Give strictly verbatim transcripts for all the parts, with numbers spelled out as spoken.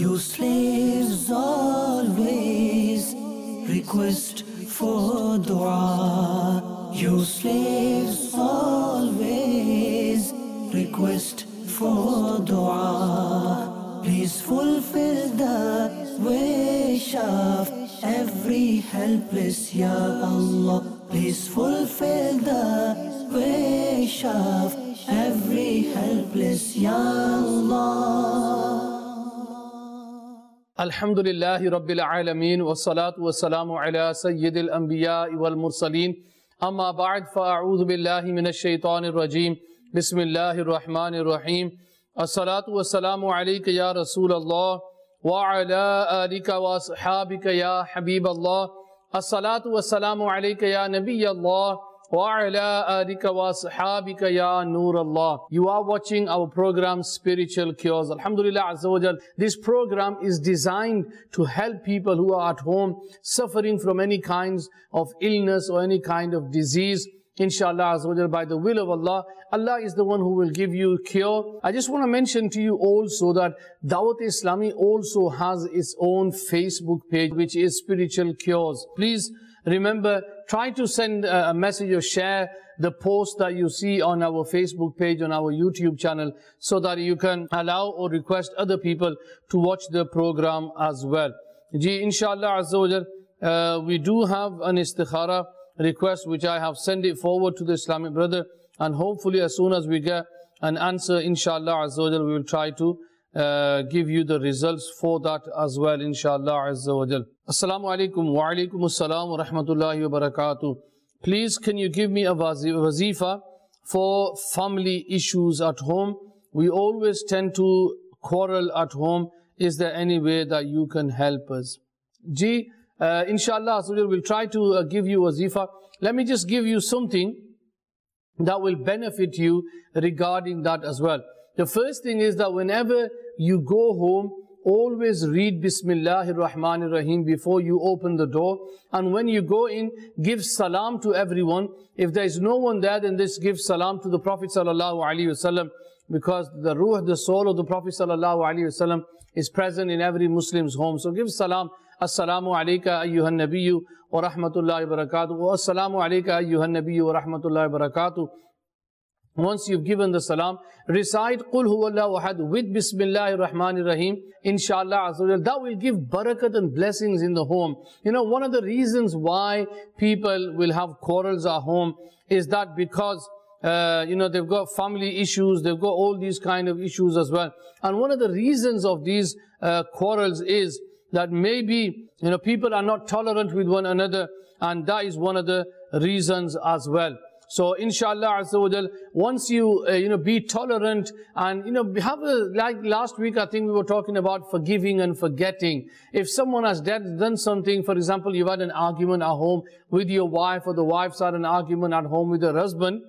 You slaves always request for dua. You slaves always request for dua. Please fulfill the wish of every helpless, Ya Allah. Please fulfill the wish of every helpless, Ya Allah. Alhamdulillahi Rabbil Alameen wa salatu wa salamu ala Sayyidil Anbiya wal Mursaleen. Amma ba'd, fa'a'udhu billahi minash shaitanir rajeem. Bismillahir Rahmanir Rahim. As-salatu wa salamu alayka ya Rasulallah wa ala alika wa ashabika ya Habiballah. As-salatu wa salamu alayka ya Nabiyallah wa ala alika wa ashabika ya Noorallah. You are watching our program Spiritual Cures. Alhamdulillah Azza wa Jal. This program is designed to help people who are at home suffering from any kinds of illness or any kind of disease. Inshallah Azza wa Jal, by the will of Allah, Allah is the one who will give you cure. I just want to mention to you also that Dawat-e-Islami also has its own Facebook page, which is Spiritual Cures. Please remember, try to send a message or share the post that you see on our Facebook page, on our YouTube channel, so that you can allow or request other people to watch the program as well. Ji, inshallah Azza wa Jal, uh, we do have an istikhara request which I have sent it forward to the Islamic brother, and hopefully as soon as we get an answer, inshallah Azza wa Jal, we will try to uh, give you the results for that as well, inshallah Azza wa Jal. Assalamu alaikum wa alaikum assalam wa rahmatullahi wa barakatuh. Please, can you give me a wazifa for family issues at home? We always tend to quarrel at home. Is there any way that you can help us? Ji, uh, inshallah, we'll try to uh, give you wazifa. Let me just give you something that will benefit you regarding that as well. The first thing is that whenever you go home, always read Bismillahir Rahmanir Rahim before you open the door. And when you go in, give salam to everyone. If there is no one there, then just give salam to the Prophet Sallallahu Alaihi Wasallam, because the ruh, the soul of the Prophet Sallallahu Alaihi Wasallam is present in every Muslim's home. So give salam. Assalamu alayka ayyuhan nabiyyu wa rahmatullahi wa barakatuh. Wa assalamu alayka ayyuhan nabiyyu wa rahmatullahi wa barakatuh. Once you've given the salam, recite Qul huwallahu ahad with Bismillahir Rahmanir Rahim. Inshallah Azza wa Jal, that will give barakat and blessings in the home. You know, one of the reasons why people will have quarrels at home is that because uh, you know, they've got family issues, they've got all these kind of issues as well. And one of the reasons of these uh, quarrels is that maybe, you know, people are not tolerant with one another, and that is one of the reasons as well. So inshallah Azza wa Jal, once you, uh, you know, be tolerant and, you know, have a, like last week I think we were talking about forgiving and forgetting. If someone has done something, for example, you've had an argument at home with your wife, or the wife's had an argument at home with her husband,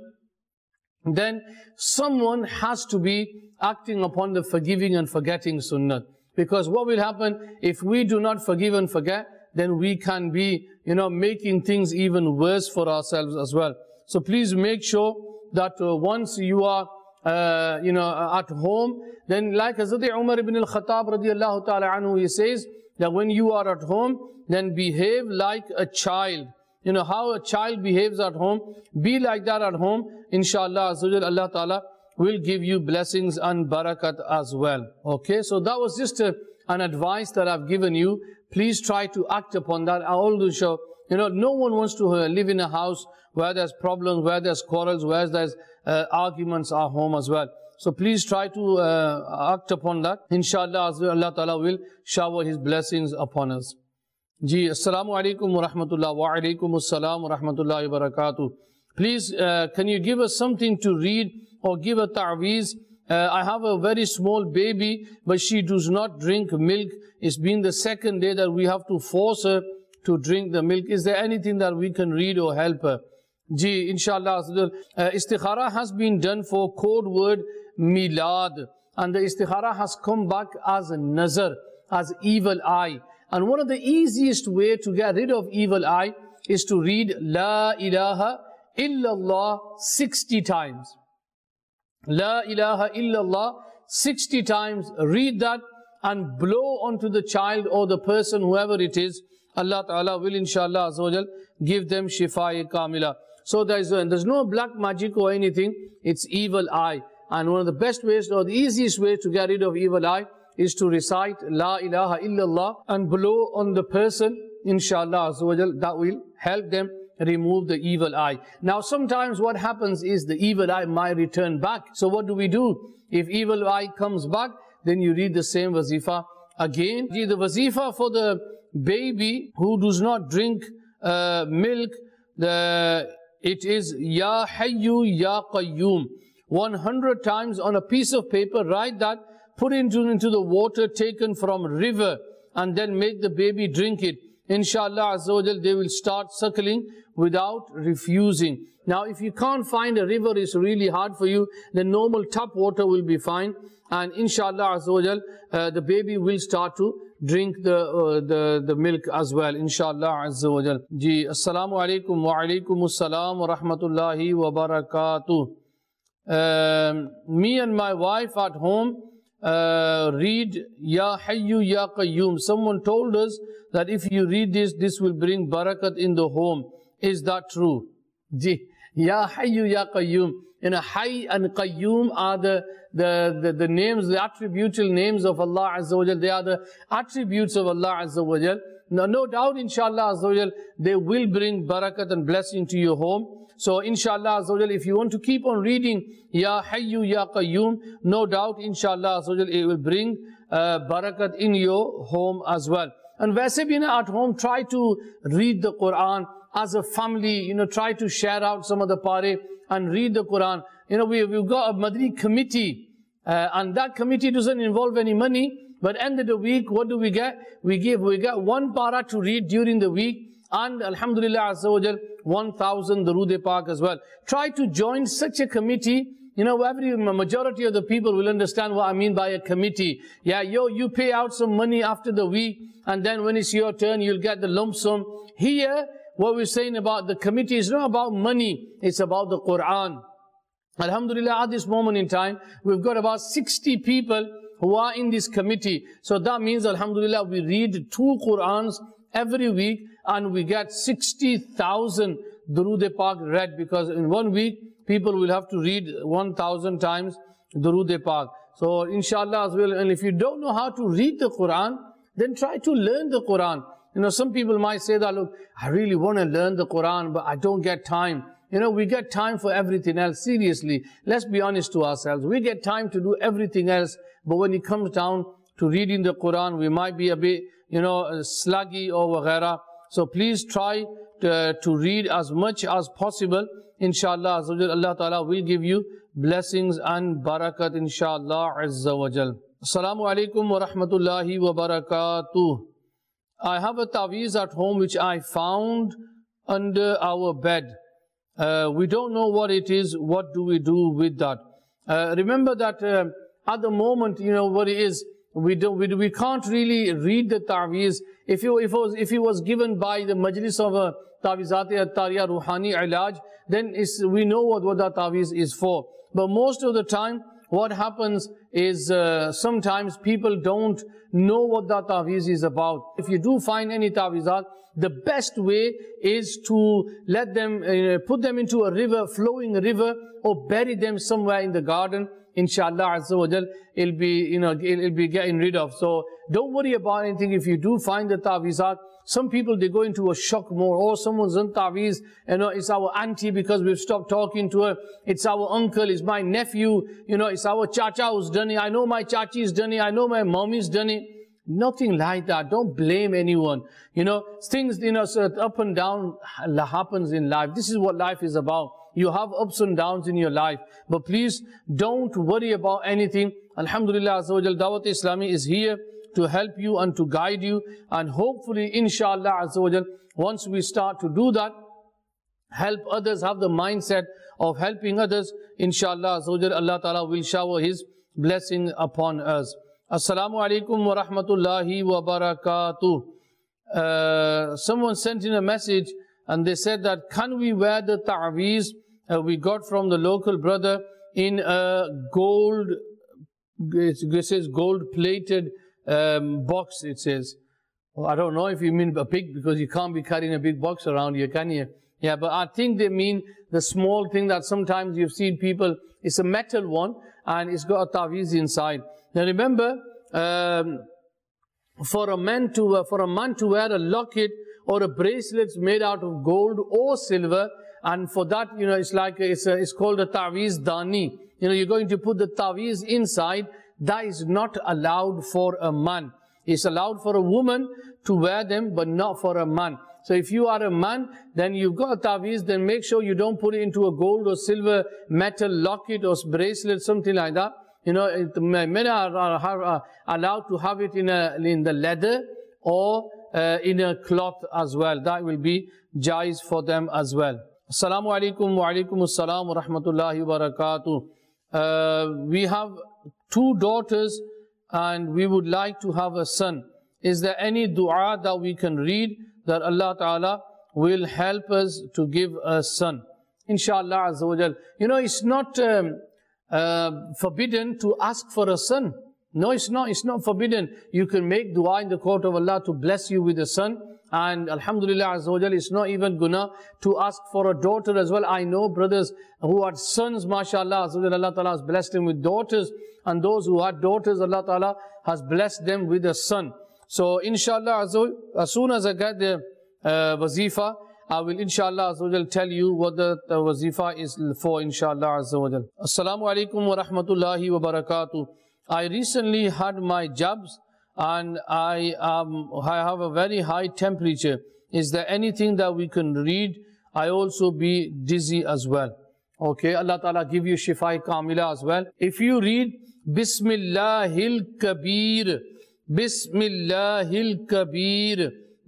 then someone has to be acting upon the forgiving and forgetting sunnah. Because what will happen if we do not forgive and forget, then we can be, you know, making things even worse for ourselves as well. So please make sure that uh, once you are, uh, you know, at home, then like Hazrat Umar ibn al-Khattab radiyallahu ta'ala anhu, he says that when you are at home, then behave like a child. You know, how a child behaves at home, be like that at home. Inshallah, Allah ta'ala will give you blessings and barakat as well. Okay, so that was just a, an advice that I've given you. Please try to act upon that. I always show, you know, no one wants to uh, live in a house where there's problems, where there's quarrels, where there's uh, arguments at home as well. So please try to uh, act upon that. Inshallah, Allah Ta'ala will shower His blessings upon us. Ji, Assalamu alaikum wa rahmatullah wa alaikum assalam wa rahmatullahi wa barakatuh. Please, uh, can you give us something to read or give a ta'weez? Uh, I have a very small baby, but she does not drink milk. It's been the second day that we have to force her to drink the milk. Is there anything that we can read or help her? Ji, inshallah, uh, istikhara has been done for code word milad, and the istikhara has come back as a nazar, as evil eye. And one of the easiest way to get rid of evil eye is to read La ilaha illallah sixty times. La ilaha illallah sixty times. Read that, and blow onto the child or the person, whoever it is, Allah Ta'ala will inshallah Azza wa Jal give them shifa kamila. So there is, there's no black magic or anything, it's evil eye. And one of the best ways or the easiest way to get rid of evil eye is to recite La ilaha illallah and blow on the person, inshallah Azza wa Jal, that will help them remove the evil eye. Now sometimes what happens is the evil eye might return back. So what do we do? If evil eye comes back, then you read the same wazifa again. The wazifa for the baby who does not drink uh, milk, the, it is Ya Hayyu Ya Qayyum. one hundred times on a piece of paper, write that, put it into, into the water taken from river, and then make the baby drink it. Inshallah Azza wa Jal, they will start suckling without refusing. Now if you can't find a river, it's really hard for you, then normal tap water will be fine. And inshallah Azza wa Jal, uh, the baby will start to drink the, uh, the, the milk as well. Inshallah Azza wa Jal. Ji, Assalamu alaikum wa alaikum assalam wa rahmatullahi wa barakatuh. Um, me and my wife at home uh, read Ya Hayyu Ya Qayyum. Someone told us that if you read this, this will bring barakat in the home. Is that true? Ji, Ya Hayyu Ya Qayyum. And Hayy and Qayyum are the, the, the, the names, the attributial names of Allah Azza wa Jal. They are the attributes of Allah Azza wa Jal. Now, no doubt, inshallah Azza wa Jal, they will bring barakat and blessing to your home. So inshallah Azza wa Jal, if you want to keep on reading Ya Hayyu Ya Qayyum, no doubt inshallah Azza wa Jal, it will bring uh, barakat in your home as well. And वैसे भी ना at home, try to read the Quran as a family, you know, try to share out some of the pare and read the Quran. You know, we, we've got a Madri committee uh, and that committee doesn't involve any money, but end of the week, what do we get? We give, we get one para to read during the week, and Alhamdulillah Azza wa Jal, one thousand Durood Pak as well. Try to join such a committee. You know, every majority of the people will understand what I mean by a committee. Yeah, yo, you pay out some money after the week, and then when it's your turn, you'll get the lump sum. Here, what we're saying about the committee is not about money, it's about the Quran. Alhamdulillah, at this moment in time, we've got about sixty people who are in this committee. So that means, Alhamdulillah, we read two Qurans every week, and we get sixty thousand Durood Pak read, because in one week, people will have to read one thousand times Durood Pak. So, inshallah as well, and if you don't know how to read the Quran, then try to learn the Quran. You know, some people might say that, look, I really want to learn the Quran, but I don't get time. You know, we get time for everything else. Seriously, let's be honest to ourselves. We get time to do everything else, but when it comes down to reading the Quran, we might be a bit, you know, sluggy or whatever. So please try to, to read as much as possible. Inshallah, Allah Ta'ala will give you blessings and barakat, inshallah, Azza wa Jal. Assalamu alaikum wa rahmatullahi wa barakatuh. I have a taweez at home which I found under our bed. Uh, we don't know what it is. What do we do with that? Uh, remember that uh, at the moment, you know what it is. We don't. We, we can't really read the taweez. If it, if it was if it was given by the majlis of a Taweezat At-Tariya Ruhani Ilaj, then it's, we know what what that taweez is for. But most of the time, what happens is uh, sometimes people don't know what that taweez is about. If you do find any taweezat, the best way is to let them, uh, put them into a river, flowing river, or bury them somewhere in the garden. Inshallah Azza wa Jal, it'll be, you know, it'll be getting rid of. So don't worry about anything. If you do find the taweezat, some people, they go into a shock mode. Oh, someone's on taweez, you know, it's our auntie because we've stopped talking to her. It's our uncle, it's my nephew, you know, it's our chacha who's done it. I know my chachi's done it. I know my mommy's done it. Nothing like that. Don't blame anyone. You know, things, you know, so up and down happens in life. This is what life is about. You have ups and downs in your life. But please, don't worry about anything. Alhamdulillah Azza wa Jal, Dawat Islami is here to help you and to guide you. And hopefully, inshallah Azza wa Jal, once we start to do that, help others, have the mindset of helping others, inshallah Azza wa Jal, Allah Ta'ala will shower His blessing upon us. Assalamu alaikum wa rahmatullahi wa barakatuh. Uh, someone sent in a message and they said that, can we wear the ta'weez uh, we got from the local brother in a gold, it says gold plated um, box, it says. Well, I don't know if you mean a big, because you can't be carrying a big box around here, can you? Yeah, but I think they mean the small thing that sometimes you've seen people, it's a metal one, and it's got a taweez inside. Now remember, um, for a man to uh, for a man to wear a locket or a bracelet made out of gold or silver, and for that, you know, it's like it's a, it's called a taweez dani. You know, you're going to put the taweez inside. That is not allowed for a man. It's allowed for a woman to wear them, but not for a man. So if you are a man, then you've got a taweez, then make sure you don't put it into a gold or silver metal locket or bracelet, something like that. You know, it, men are, are, are allowed to have it in a in the leather or uh, in a cloth as well. That will be jaiz for them as well. Assalamu alaikum wa alaikum assalam wa rahmatullahi wa barakatuh. Uh, we have two daughters and we would like to have a son. Is there any dua that we can read that Allah Ta'ala will help us to give a son? Inshallah Azza wa Jal. You know, it's not um, uh, forbidden to ask for a son. No, it's not. It's not forbidden. You can make dua in the court of Allah to bless you with a son. And Alhamdulillah Azza wa Jal, it's not even guna to ask for a daughter as well. I know brothers who had sons, mashallah, Azza wa Jal, Allah Ta'ala has blessed them with daughters. And those who had daughters, Allah Ta'ala has blessed them with a son. So inshallah, as soon as I get the uh, wazifa, I will inshallah azza wa jal tell you what the, the wazifa is for, inshallah azza wa jal. Assalamu alaikum wa rahmatullahi wa barakatuh. I recently had my jabs and I, um, I have a very high temperature. Is there anything that we can read? I also be dizzy as well. Okay, Allah Ta'ala give you shifa kamila as well. If you read Bismillahil Kabir, Bismillahil Kabir,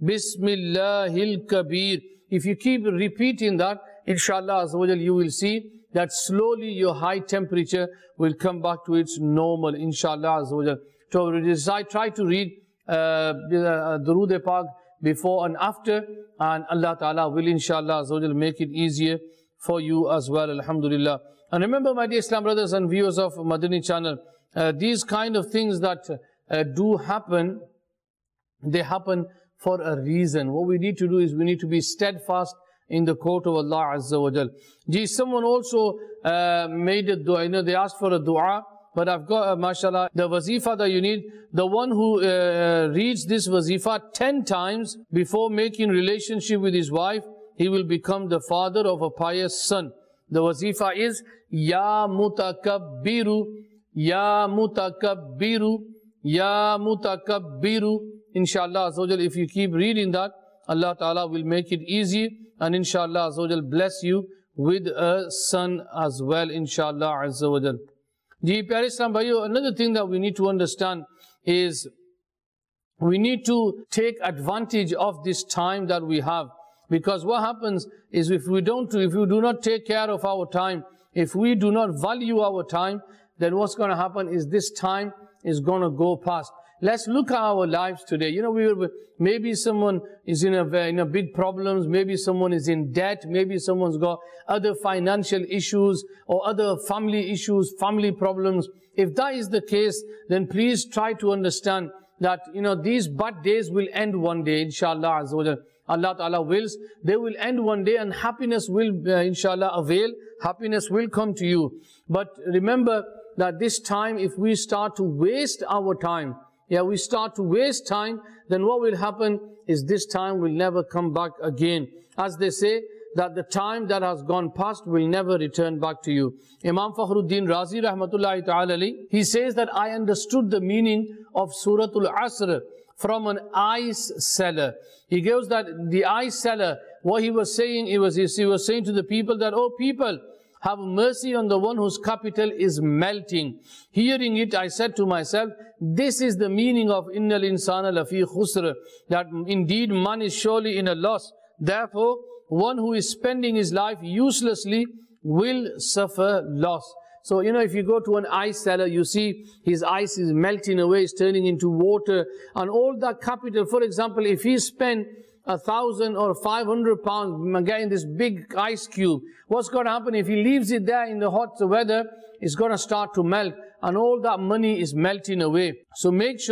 Bismillahil Kabir. If you keep repeating that, inshallah Azza wa Jal, you will see that slowly your high temperature will come back to its normal, inshallah Azza wa Jal. So I try to read uh, Durood Pak before and after, and Allah Ta'ala will inshallah Azza wa Jal make it easier for you as well, alhamdulillah. And remember, my dear Islam brothers and viewers of Madani channel, uh, these kind of things that Uh, do happen, they happen for a reason. What we need to do is we need to be steadfast in the court of Allah Azza wa Jal. Gee, someone also uh, made a dua, you know, they asked for a dua, but I've got, uh, mashallah, the wazifa that you need, the one who uh, reads this wazifa ten times before making relationship with his wife, he will become the father of a pious son. The wazifa is, Ya Mutakabbiru, Ya Mutakabbiru, Ya Mutakabbiru. Inshallah Azza wa Jal, if you keep reading that, Allah Ta'ala will make it easy, and inshallah Azza wa Jal bless you with a son as well, inshallah Azza wa Jal. Ji pyare Islam bhaiyo, another thing that we need to understand is we need to take advantage of this time that we have, because what happens is if we don't, if we do not take care of our time, if we do not value our time, then what's going to happen is this time is going to go past. Let's look at our lives today. You know, we were, maybe someone is in a, in a big problems, maybe someone is in debt, maybe someone's got other financial issues or other family issues, family problems. If that is the case, then please try to understand that, you know, these bad days will end one day, inshallah Azza wa Jal. Allah Ta'ala wills, they will end one day and happiness will, uh, inshallah, avail. Happiness will come to you. But remember that this time, if we start to waste our time, yeah, we start to waste time, then what will happen is this time will never come back again. As they say, that the time that has gone past will never return back to you. Imam Fakhruddin Razi rahmatullahi ta'ala alayhi, he says that I understood the meaning of Suratul Asr from an ice seller. He goes that the ice seller, what he was saying, he was, he was saying to the people that, oh people, have mercy on the one whose capital is melting. Hearing it, I said to myself, this is the meaning of Innal insana lafi khusr, that indeed man is surely in a loss. Therefore, one who is spending his life uselessly will suffer loss. So, you know, if you go to an ice cellar, you see his ice is melting away, it's turning into water, and all that capital, for example, if he spent a thousand or five hundred pounds getting this big ice cube, what's going to happen if he leaves it there in the hot weather? It's going to start to melt, and all that money is melting away. So make sure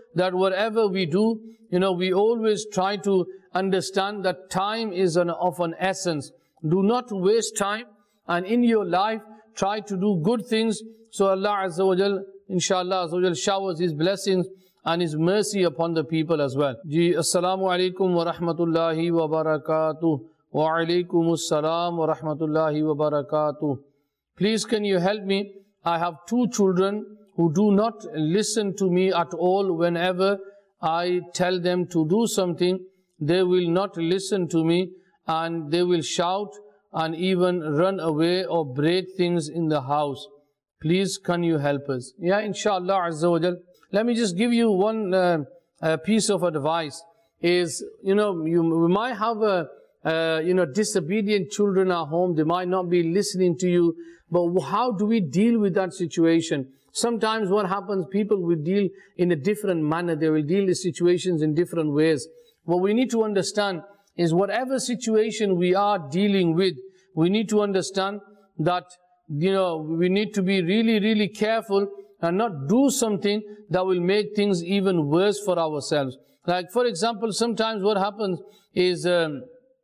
that whatever we do, you know, we always try to understand that time is an, of an essence. Do not waste time, and in your life, try to do good things. So Allah Azza wa Jal, inshallah Azza wa Jal, showers His blessings and His mercy upon the people as well. Ji, Assalamu alaikum wa rahmatullahi wa barakatuh. Wa alaikum assalam wa rahmatullahi wa barakatuh. Please, can you help me? I have two children who do not listen to me at all. Whenever I tell them to do something, they will not listen to me, and they will shout and even run away or break things in the house. Please, can you help us? Yeah, inshallah Azza wa Jal. Let me just give you one uh, uh, piece of advice. Is, you know, you, you might have a, uh, you know, disobedient children at home. They might not be listening to you. But how do we deal with that situation? Sometimes what happens, people will deal in a different manner. They will deal with situations in different ways. What we need to understand is whatever situation we are dealing with, we need to understand that, you know, we need to be really, really careful and not do something that will make things even worse for ourselves. Like, for example, sometimes what happens is um,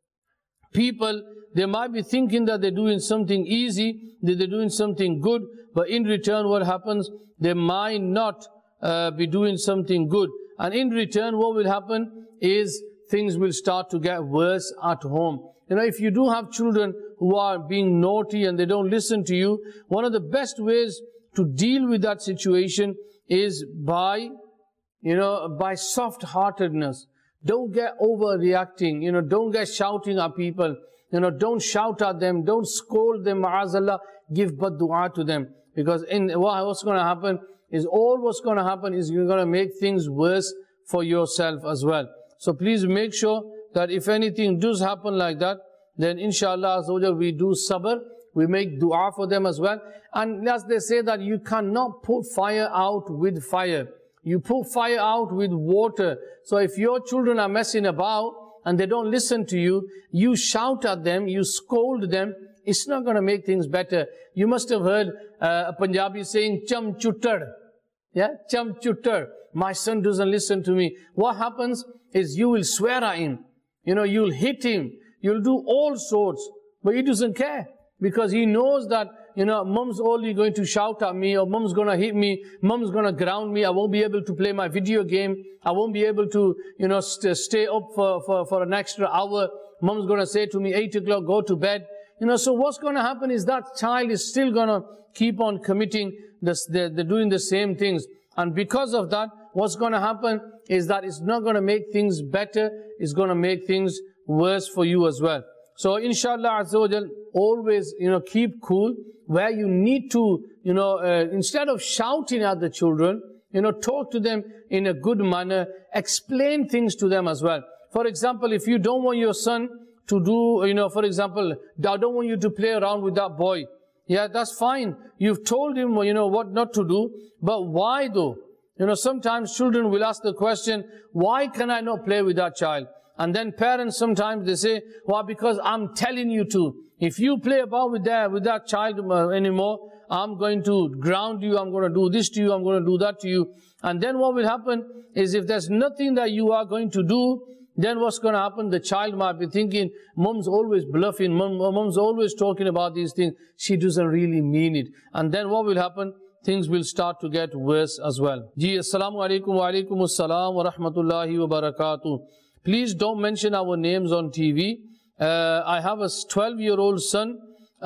people, they might be thinking that they're doing something easy, that they're doing something good, but in return what happens, they might not uh, be doing something good. And in return what will happen is things will start to get worse at home. You know, if you do have children who are being naughty and they don't listen to you, one of the best ways to deal with that situation is by, you know, by soft-heartedness. Don't get overreacting, you know, don't get shouting at people, you know, don't shout at them, don't scold them, ma'azallah, give bad dua to them. Because in what's going to happen is, all what's going to happen is you're going to make things worse for yourself as well. So please make sure that if anything does happen like that, then inshallah we do sabr, we make dua for them as well. And as they say that you cannot put fire out with fire. You put fire out with water. So if your children are messing about and they don't listen to you, you shout at them, you scold them, it's not going to make things better. You must have heard uh, a Punjabi saying, cham chuttar. Yeah, cham chuttar. My son doesn't listen to me. What happens is you will swear at him. You know, you'll hit him. You'll do all sorts. But he doesn't care. Because he knows that, you know, mom's only going to shout at me, or mom's going to hit me, mom's going to ground me, I won't be able to play my video game, I won't be able to, you know, st stay up for, for, for an extra hour, mom's going to say to me, eight o'clock, go to bed. You know, so what's going to happen is that child is still going to keep on committing, this, they're, they're doing the same things. And because of that, what's going to happen is that it's not going to make things better, it's going to make things worse for you as well. So inshallah Azza wa Jal, always, you know, keep cool. Where you need to, you know, uh, instead of shouting at the children, you know, talk to them in a good manner, explain things to them as well. For example, if you don't want your son to do, you know, for example, I don't want you to play around with that boy. Yeah, that's fine. You've told him, you know, what not to do, but why though? You know, sometimes children will ask the question, why can I not play with that child? And then parents sometimes they say, well, because I'm telling you to. If you play about with that, with that child anymore, I'm going to ground you, I'm going to do this to you, I'm going to do that to you. And then what will happen is, if there's nothing that you are going to do, then what's going to happen? The child might be thinking, mom's always bluffing, mom, mom's always talking about these things. She doesn't really mean it. And then what will happen? Things will start to get worse as well. Ji, assalamu alaikum wa alaikum assalam wa rahmatullahi wa barakatuh. Please don't mention our names on T V. Uh, I have a twelve-year-old son.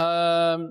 Um,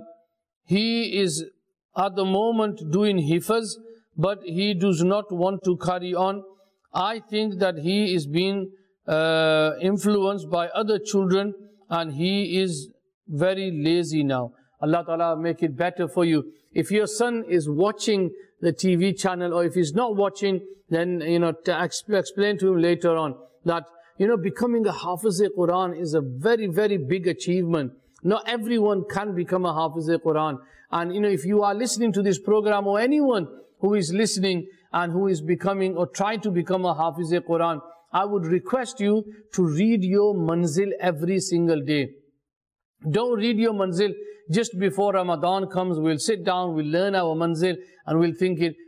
he is at the moment doing hifaz, but he does not want to carry on. I think that he is being uh, influenced by other children, and he is very lazy now. Allah Ta'ala make it better for you. If your son is watching the T V channel, or if he's not watching, then, you know, to explain to him later on that, you know, becoming a Hafiz-e-Quran is a very, very big achievement. Not everyone can become a Hafiz-e-Quran. And, you know, if you are listening to this program, or anyone who is listening and who is becoming or trying to become a Hafiz-e-Quran, I would request you to read your manzil every single day. Don't read your manzil just before Ramadan comes. We'll sit down, we'll learn our manzil, and we'll think it.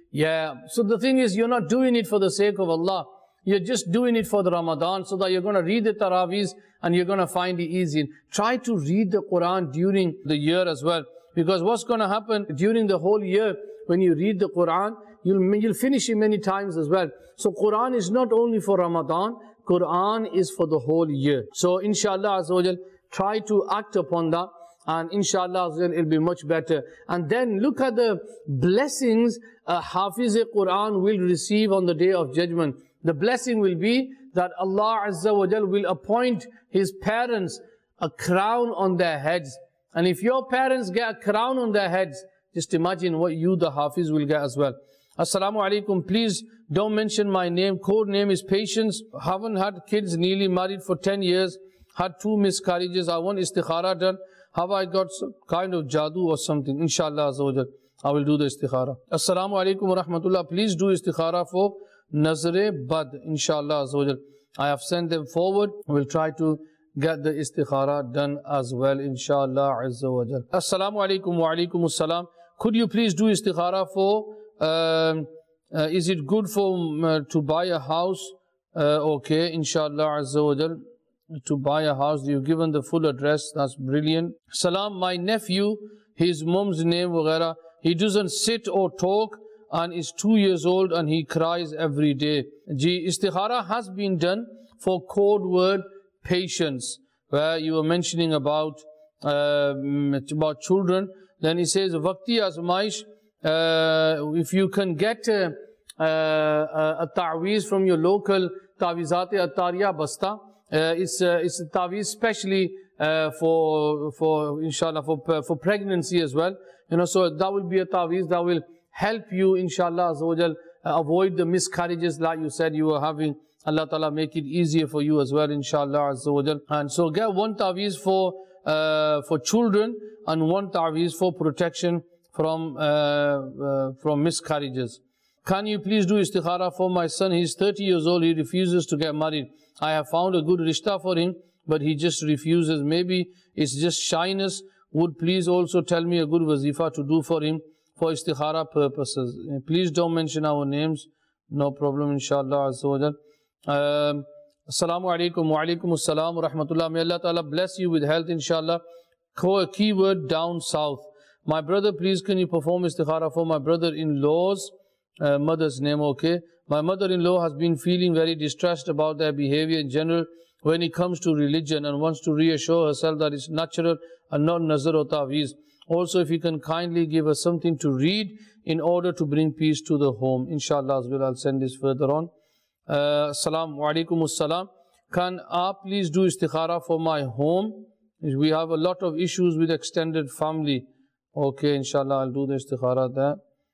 Yeah, so the thing is, you're not doing it for the sake of Allah. You're just doing it for the Ramadan so that you're going to read the Taraweehs and you're going to find it easy. Try to read the Quran during the year as well. Because what's going to happen during the whole year, when you read the Quran, you'll, you'll finish it many times as well. So Quran is not only for Ramadan, Quran is for the whole year. So inshallah Azza wa Jal, try to act upon that. And inshallah Azza wa Jal, it'll be much better. And then look at the blessings a Hafiz-e-Quran will receive on the Day of Judgment. The blessing will be that Allah Azza wa Jal will appoint his parents a crown on their heads. And if your parents get a crown on their heads, just imagine what you, the Hafiz, will get as well. Assalamu alaikum. Please don't mention my name. Code name is Patience. Haven't had kids, nearly married for ten years. Had two miscarriages. I want istikhara done. Have I got some kind of jadoo or something? Inshallah Azza wa Jal, I will do the istikhara. Assalamu alaikum wa rahmatullah. Please do istikhara for Nazare Bad. Inshallah Azza wa Jal. I have sent them forward. We'll try to get the istikhara done as well. Inshallah Azza wa Jal. Assalamu alaikum wa alaikum assalam. Could you please do istikhara for, um, uh, is it good for uh, to buy a house? Uh, okay, inshallah Azza wa Jal. To buy a house, you've given the full address. That's brilliant. Salam, my nephew, his mom's name, waghaira, he doesn't sit or talk and is two years old and he cries every day. Ji, istikhara has been done for code word patience, where you were mentioning about uh, about children. Then he says, Vakti azmaish, uh, if you can get uh, uh, a ta'weez from your local ta'weezat atariya basta, uh, it's uh, it's a ta'weez specially uh, for for inshallah for for pregnancy as well. You know, so that will be a ta'weez that will help you, inshallah azza wa jal, uh, avoid the miscarriages like you said you were having. Allah Ta'ala make it easier for you as well, inshallah azza wa jal. And so get one ta'weez for uh, for children and one ta'weez for protection from uh, uh, from miscarriages. Can you please do istikhara for my son? He's thirty years old. He refuses to get married. I have found a good rishta for him, but he just refuses. Maybe it's just shyness. Would please also tell me a good wazifa to do for him for istikhara purposes. Please don't mention our names. No problem, inshallah azza wa jal. Um, Assalamu alaikum wa alaikum assalam wa rahmatullah. May Allah Ta'ala bless you with health, inshallah. Keyword down south. My brother, please can you perform istikhara for my brother-in-law's uh, mother's name, okay? My mother-in-law has been feeling very distressed about their behavior in general when it comes to religion and wants to reassure herself that it's natural and not nazar or ta'weez. Also, if you can kindly give us something to read in order to bring peace to the home. Inshallah, as well, I'll send this further on. Uh, Assalamu alaikum assalam. Can I please do istikhara for my home? We have a lot of issues with extended family. Okay, inshallah, I'll do the istikhara there.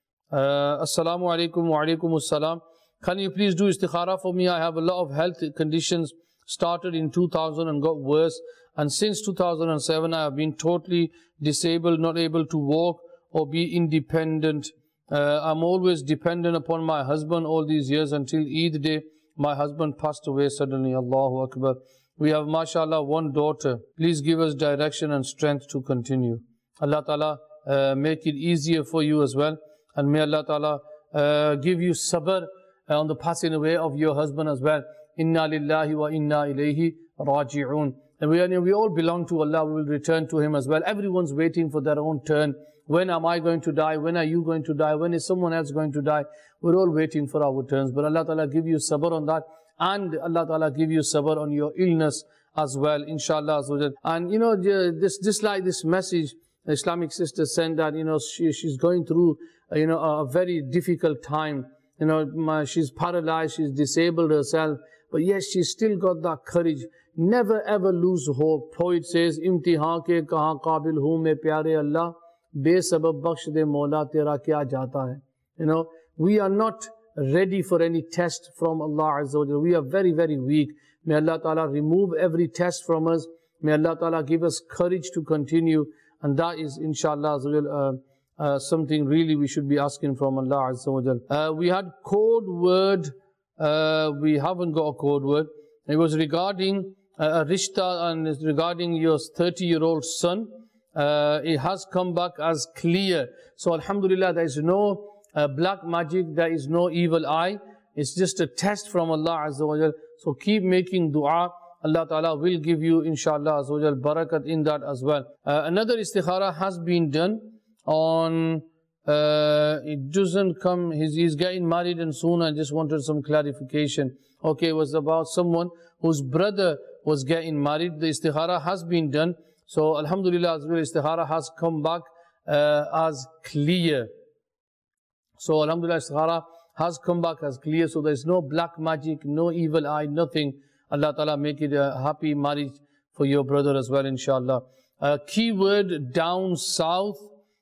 Uh, Assalamu alaikum wa alaikum assalam. Can you please do istikhara for me? I have a lot of health conditions, started in two thousand and got worse. And since two thousand seven, I have been totally disabled, not able to walk or be independent. Uh, I'm always dependent upon my husband all these years until Eid day. My husband passed away suddenly. Allahu Akbar. We have, mashallah, one daughter. Please give us direction and strength to continue. Allah Ta'ala uh, make it easier for you as well. And may Allah Ta'ala uh, give you sabr on the passing away of your husband as well. Inna lillahi wa inna ilayhi raji'un. And we, are, we all belong to Allah. We will return to Him as well. Everyone's waiting for their own turn. When am I going to die? When are you going to die? When is someone else going to die? We're all waiting for our turns. But Allah Ta'ala give you sabr on that. And Allah Ta'ala give you sabr on your illness as well. Inshallah. And you know, this, this like this message, the Islamic sister sent that, you know, she, she's going through, you know, a very difficult time. You know, my, she's paralyzed, she's disabled herself. But yes, she's still got that courage. Never ever lose hope. Poet says, Imtihan ke kahan qabil hu mein pyare Allah, besabab bakhsh de Mawla tera kya jata hai. You know, we are not ready for any test from Allah Azza wa Jalla. We are very, very weak. May Allah Ta'ala remove every test from us. May Allah Ta'ala give us courage to continue. And that is, inshallah, uh, uh, something really we should be asking from Allah Azza wa Jalla. Uh, we had code word. Uh, we haven't got a code word. It was regarding uh, a rishta and it's regarding your thirty-year-old son. Uh, it has come back as clear. So, alhamdulillah, there is no Uh, black magic, there is no evil eye. It's just a test from Allah Azza wa Jal. So keep making dua. Allah Ta'ala will give you, inshallah Azza wa Jal, barakat in that as well. Uh, another istikhara has been done on, uh, it doesn't come, he's, he's getting married and soon. I just wanted some clarification. Okay, it was about someone whose brother was getting married. The istikhara has been done. So alhamdulillah, Azza wa Jal, istikhara has come back uh, as clear. So alhamdulillah, istikhara has come back as clear. So there's no black magic, no evil eye, nothing. Allah Ta'ala make it a happy marriage for your brother as well, inshallah. Uh, keyword down south.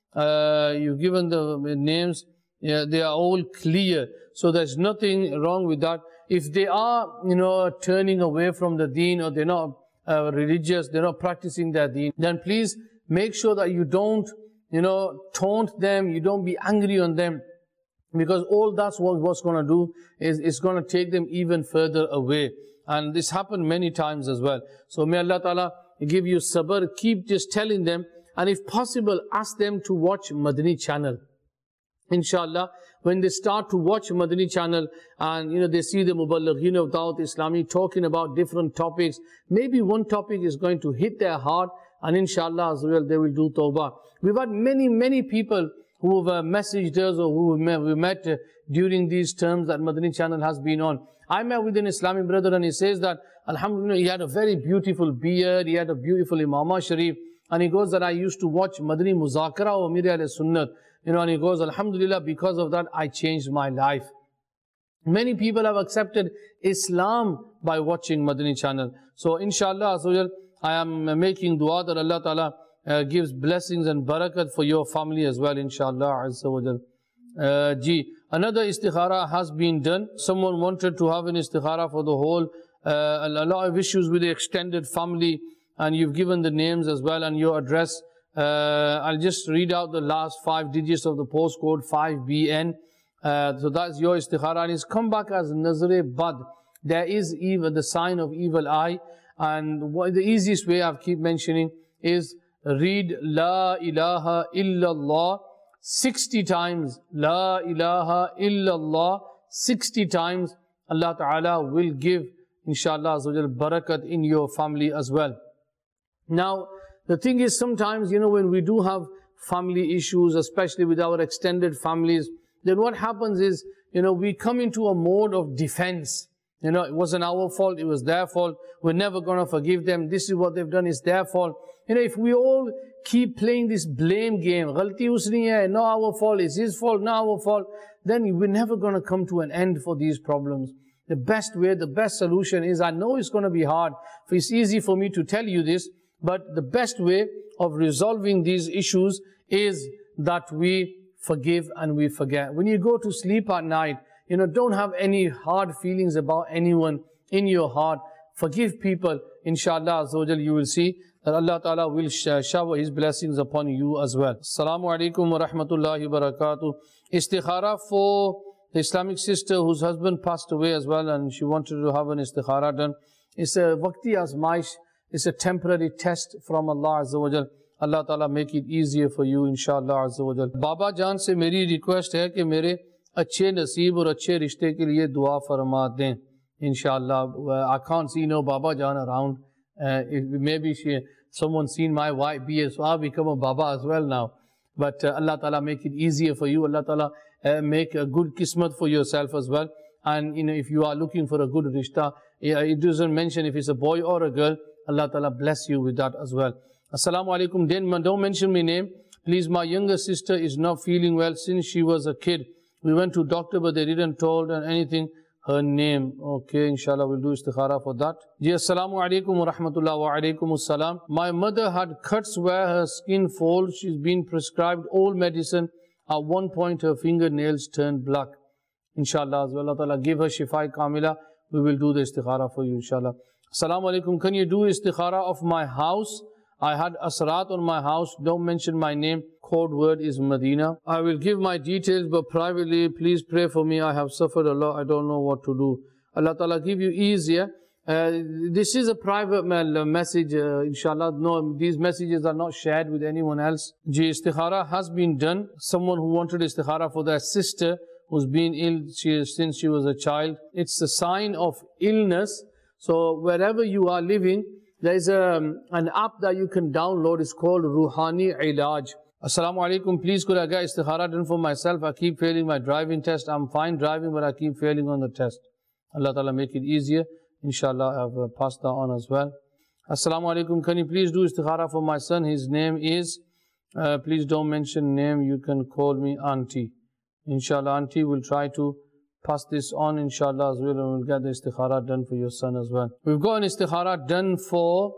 Uh, you've given the names. Yeah, they are all clear. So there's nothing wrong with that. If they are, you know, turning away from the deen, or they're not uh, religious, they're not practicing their deen, then please make sure that you don't, you know, taunt them, you don't be angry on them. Because all that's what what's going to do is it's going to take them even further away. And this happened many times as well. So may Allah Ta'ala give you sabr. Keep just telling them. And if possible, ask them to watch Madani channel. Inshallah, when they start to watch Madani channel and, you know, they see the Muballagheen of Dawat Islami talking about different topics, maybe one topic is going to hit their heart, and inshallah as well, they will do tawbah. We've had many, many people who have uh, messaged us, or who we met, we met uh, during these terms that Madani channel has been on. I met with an Islamic brother and he says that, alhamdulillah, he had a very beautiful beard, he had a beautiful Imamah Sharif, and he goes that I used to watch Madani Muzakara or Amir al-Sunnat, you know, and he goes, alhamdulillah, because of that I changed my life. Many people have accepted Islam by watching Madani channel. So inshallah, I am making dua that Allah Ta'ala uh, gives blessings and barakat for your family as well, inshallah Azza wa Jal. Uh, Ji, another istikhara has been done. Someone wanted to have an istikhara for the whole, uh, a lot of issues with the extended family, and you've given the names as well and your address. Uh, I'll just read out the last five digits of the postcode, five B N. Uh, so that's your istikhara, and it's come back as Nazare Bad. There is even the sign of evil eye, and what the easiest way I keep mentioning is read La ilaha illallah sixty times. La ilaha illallah sixty times. Allah Ta'ala will give, inshallah, barakat in your family as well. Now, the thing is, sometimes, you know, when we do have family issues, especially with our extended families, then what happens is, you know, we come into a mode of defense. You know, it wasn't our fault, it was their fault. We're never going to forgive them. This is what they've done, it's their fault. You know, if we all keep playing this blame game, ghalti usni hai, no our fault, it's his fault, not our fault, then we're never going to come to an end for these problems. The best way, the best solution is, I know it's going to be hard, it's easy for me to tell you this, but the best way of resolving these issues is that we forgive and we forget. When you go to sleep at night, you know, don't have any hard feelings about anyone in your heart. Forgive people. Inshallah, you will see that Allah Ta'ala will shower His blessings upon you as well. Assalamu alaikum wa rahmatullahi wa barakatuh. Istikhara for the Islamic sister whose husband passed away as well, and she wanted to have an istikhara done. It's a waqti azmaish. It's a temporary test from Allah Azza wa Jal. Allah Ta'ala make it easier for you, inshallah Azza wa Jal. Baba Jan se meri request hai ki mere अच्छे नसीब और अच्छे रिश्ते के लिए दुआ फरमा दें, inshallah. I can't see no Baba Jan around. Uh, if maybe she, someone seen my wife be a, so I've become a Baba as well now. But uh, Allah Ta'ala make it easier for you. Allah Ta'ala uh, make a good kismat for yourself as well. And you know, if you are looking for a good rishta, it doesn't mention if it's a boy or a girl. Allah Ta'ala bless you with that as well. Assalamu alaikum. Don't mention my name. Please, my younger sister is not feeling well since she was a kid. We went to doctor, but they didn't told her anything, her name. Okay, inshallah, we'll do istikhara for that. Ji, assalamu alaikum wa rahmatullah wa alaikum assalam. My mother had cuts where her skin folds. She's been prescribed all medicine. At one point, her fingernails turned black. Inshallah, as well, Allah Ta'ala give her shifai kamila. We will do the istikhara for you, inshallah. Assalamu alaikum. Can you do istikhara of my house? I had asrat on my house. Don't mention my name. Code word is Medina. I will give my details, but privately, please pray for me. I have suffered a lot. I don't know what to do. Allah Ta'ala give you ease, yeah? Uh, this is a private message, uh, inshallah. No, these messages are not shared with anyone else. Ji, istikhara has been done. Someone who wanted istikhara for their sister who's been ill she, since she was a child. It's a sign of illness. So wherever you are living, there is a, an app that you can download. It's called Ruhani Ilaj. Assalamu alaikum. Please could I get istikhara done for myself? I keep failing my driving test. I'm fine driving, but I keep failing on the test. Allah Ta'ala make it easier. Inshallah, I've uh, passed that on as well. Assalamu alaikum. Can you please do istikhara for my son? His name is, uh, please don't mention name. You can call me auntie. Inshallah, auntie will try to pass this on, inshallah, as well, and we'll get the istikhara done for your son as well. We've got an istikhara done for,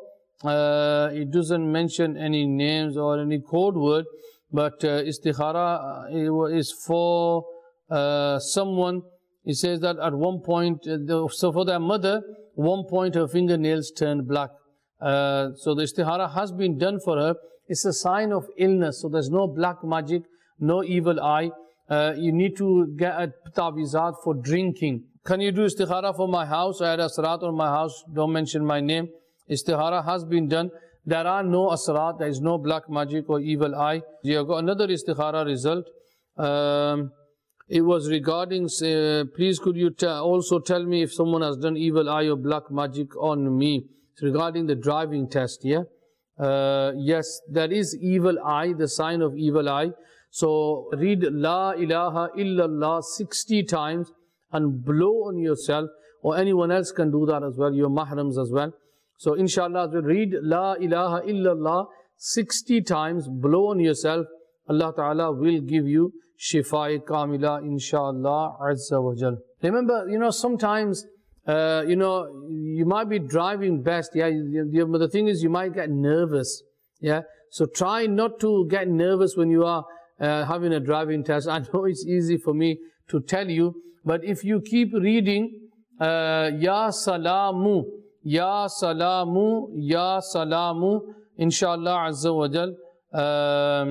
uh, it doesn't mention any names or any code word, but uh, istikhara is for uh, someone. It says that at one point, uh, the, so for their mother, one point her fingernails turned black. Uh, so the istikhara has been done for her. It's a sign of illness. So there's no black magic, no evil eye. Uh, you need to get a tawizat for drinking. Can you do istikhara for my house? I had a asrat on my house. Don't mention my name. Istikhara has been done. There are no asrat. There is no black magic or evil eye. You have got another istikhara result. Um, it was regarding, uh, please could you also tell me if someone has done evil eye or black magic on me. It's regarding the driving test, yeah? Uh, yes, there is evil eye, the sign of evil eye. So read La ilaha illallah sixty times and blow on yourself, or anyone else can do that as well, your mahrams as well. So inshallah, read La ilaha illallah sixty times, blow on yourself. Allah Ta'ala will give you shifa kamila inshallah azza wa jal. Remember, you know, sometimes, uh, you know, you might be driving best, yeah, but the thing is you might get nervous, yeah. So try not to get nervous when you are Uh, having a driving test. I know it's easy for me to tell you, but if you keep reading uh, Ya Salamu, Ya Salamu, Ya Salamu, inshallah azza wa jal, um,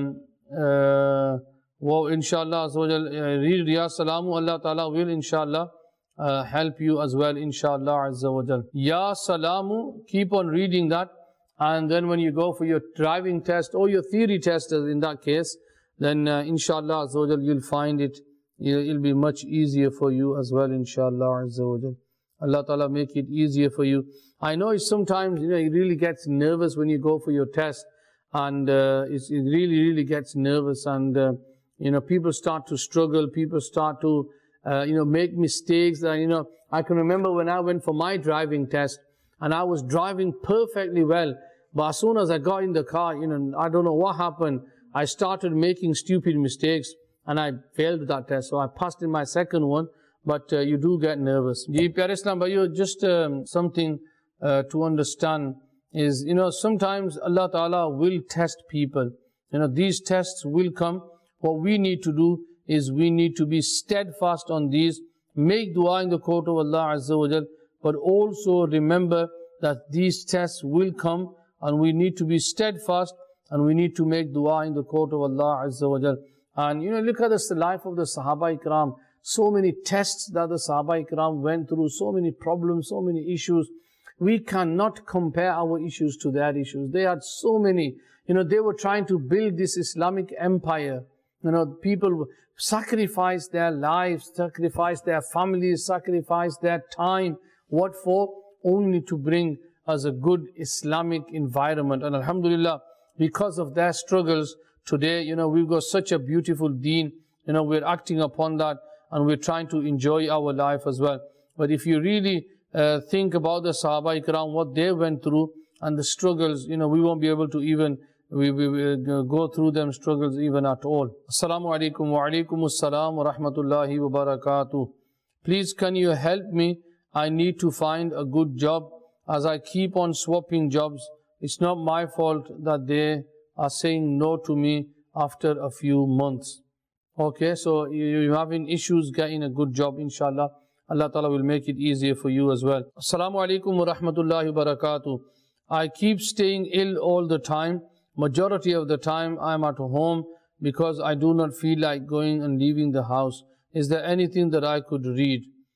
uh, well, inshallah azza wa jal, uh, read Ya Salamu, Allah Ta'ala will inshallah uh, help you as well, inshallah azza wa jal. Ya Salamu, keep on reading that, and then when you go for your driving test or your theory test in that case, then uh, inshallah azza wa jal, you'll find it, it'll be much easier for you as well, inshallah azza wa jal. Allah Ta'ala make it easier for you. I know it's sometimes, you know, it really gets nervous when you go for your test, and uh, it's, it really, really gets nervous, and uh, you know, people start to struggle, people start to, uh, you know, make mistakes. And you know, I can remember when I went for my driving test, and I was driving perfectly well, but as soon as I got in the car, you know, I don't know what happened, I started making stupid mistakes and I failed that test. So I passed in my second one, but uh, you do get nervous. Ji pyare Islam bhaiyo, just um, something uh, to understand is, you know, sometimes Allah Ta'ala will test people. You know, these tests will come. What we need to do is we need to be steadfast on these, make dua in the court of Allah Azza wa Jal, but also remember that these tests will come and we need to be steadfast. And we need to make dua in the court of Allah Azza wa Jal. And you know, look at the life of the Sahaba Ikram. So many tests that the Sahaba Ikram went through, so many problems, so many issues. We cannot compare our issues to their issues. They had so many. You know, they were trying to build this Islamic empire. You know, people sacrificed their lives, sacrificed their families, sacrificed their time. What for? Only to bring us a good Islamic environment. And alhamdulillah, because of their struggles, today, you know, we've got such a beautiful deen. You know, we're acting upon that and we're trying to enjoy our life as well. But if you really uh, think about the Sahaba Ikram, what they went through and the struggles, you know, we won't be able to even we, we, we go through them struggles even at all. Assalamu alaikum wa alaikum assalam wa rahmatullahi wa barakatuh. Please, can you help me? I need to find a good job as I keep on swapping jobs. It's not my fault that they are saying no to me after a few months. Okay, so you're having issues getting a good job, inshallah. Allah Ta'ala will make it easier for you as well. Assalamu alaikum wa rahmatullahi wa barakatuh. I keep staying ill all the time. Majority of the time I am at home because I do not feel like going and leaving the house. Is there anything that I could read?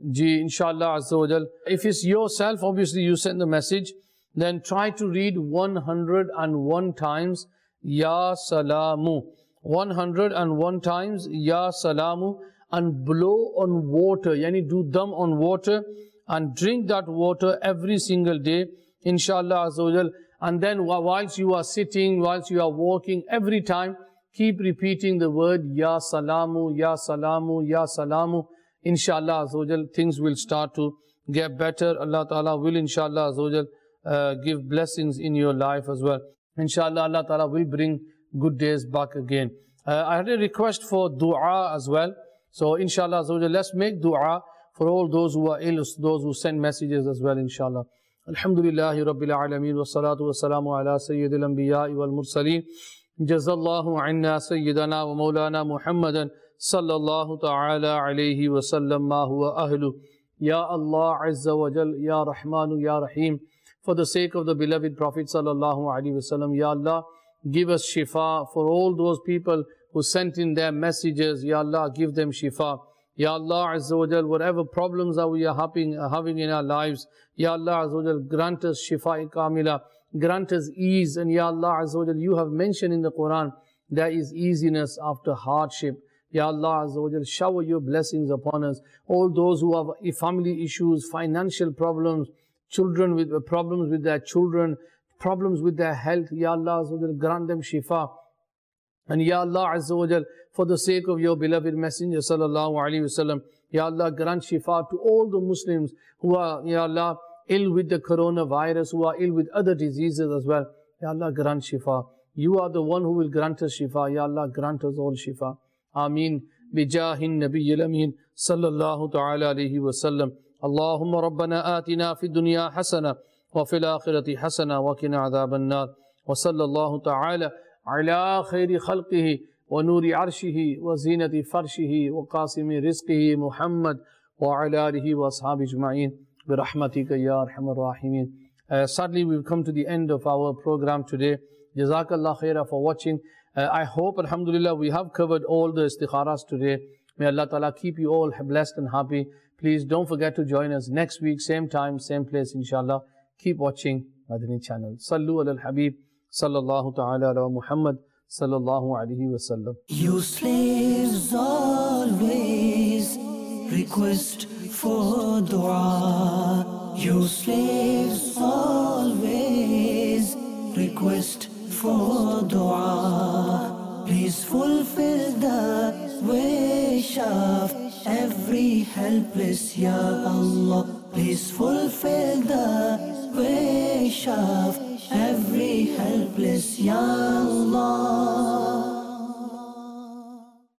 Ji, inshallah azza wa jal. If it's yourself, obviously you send the message, then try to read one hundred one times Ya Salamu. one hundred one times Ya Salamu, and blow on water, yani do dum on water and drink that water every single day, inshallah azza wa jal. And then whilst you are sitting, whilst you are walking, every time keep repeating the word Ya Salamu, Ya Salamu, Ya Salamu. Inshallah azza wa jal, things will start to get better. Allah Ta'ala will inshallah azza wa jal uh, give blessings in your life as well. Inshallah Allah Ta'ala will bring good days back again. Uh, I had a request for dua as well. So inshallah azza wa jal, let's make dua for all those who are ill, those who send messages as well, inshallah. Alhamdulillahi Rabbil Alameen, wa salatu wa salamu ala Sayyidil Anbiya wal Mursaleen. Jazallahu anna Sayyidana wa Mawlana Muhammadan sallallahu ta'ala alayhi wa sallam ma huwa ahlu. Ya Allah Azza wa Jal, Ya Rahmanu, Ya Rahim. For the sake of the beloved Prophet sallallahu alayhi wa sallam, Ya Allah, give us shifa. For all those people who sent in their messages, Ya Allah, give them shifa. Ya Allah Azza wa Jal, whatever problems that we are having, uh, having in our lives, Ya Allah Azza wa Jal, grant us shifa kamila, grant us ease. And Ya Allah Azza wa Jal, you have mentioned in the Quran, there is easiness after hardship. Ya Allah Azza wa Jal, shower your blessings upon us. All those who have family issues, financial problems, children with uh, problems with their children, problems with their health, Ya Allah Azza wa Jal, grant them shifa. And Ya Allah Azza wa Jal, for the sake of your beloved Messenger sallallahu alaihi wasallam, Ya Allah, grant shifa to all the Muslims who are, Ya Allah, ill with the coronavirus, who are ill with other diseases as well. Ya Allah, grant shifa. You are the one who will grant us shifa. Ya Allah, grant us all shifa. Ameen. Bijahin Nabiyyil Ameen sallallahu ta'ala alayhi wasallam. Allahumma Rabbana atina fi dunya hasana wa fil akhirati hasana wa qina adhaban nar. Wa sallallahu ta'ala ala khayri khalqihi wa nuri arshihi wa zinati farshihi wa qasimi rizqihi Muhammad wa ala alihi wa ashabi ajma'in bi rahmatika ya arhamar rahimin. Uh, sadly, we've come to the end of our program today. Jazakallah khairah for watching. Uh, I hope, alhamdulillah, we have covered all the istikharas today. May Allah Ta'ala keep you all blessed and happy. Please don't forget to join us next week, same time, same place, inshallah. Keep watching Madani channel. Sallu ala al-Habib, sallallahu ta'ala ala Muhammad, sallallahu alayhi wa sallam. You slaves always request for dua. You slaves always request for dua. Please fulfill the wish of every helpless, Ya Allah. Please fulfill the wish of every helpless, Ya Allah.